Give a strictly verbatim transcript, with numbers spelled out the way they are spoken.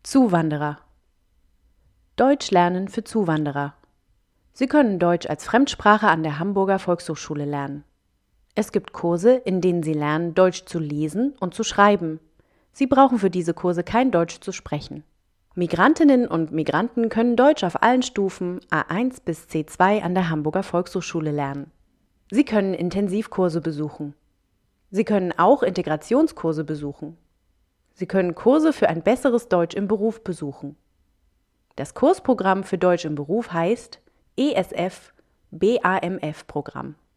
Zuwanderer. Deutsch lernen für Zuwanderer. Sie können Deutsch als Fremdsprache an der Hamburger Volkshochschule lernen. Es gibt Kurse, in denen Sie lernen, Deutsch zu lesen und zu schreiben. Sie brauchen für diese Kurse kein Deutsch zu sprechen. Migrantinnen und Migranten können Deutsch auf allen Stufen A eins bis C zwei an der Hamburger Volkshochschule lernen. Sie können Intensivkurse besuchen. Sie können auch Integrationskurse besuchen. Sie können Kurse für ein besseres Deutsch im Beruf besuchen. Das Kursprogramm für Deutsch im Beruf heißt E S F B A M F Programm.